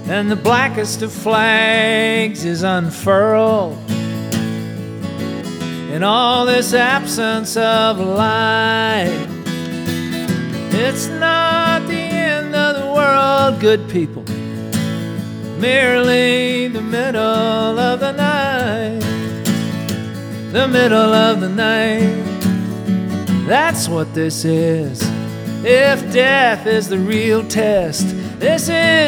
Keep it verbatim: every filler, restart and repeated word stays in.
and the blackest of flags is unfurled. In all this absence of light, it's not the end of the world, good people, merely the middle of the night. The middle of the night, that's what this is. If death is the real test, this is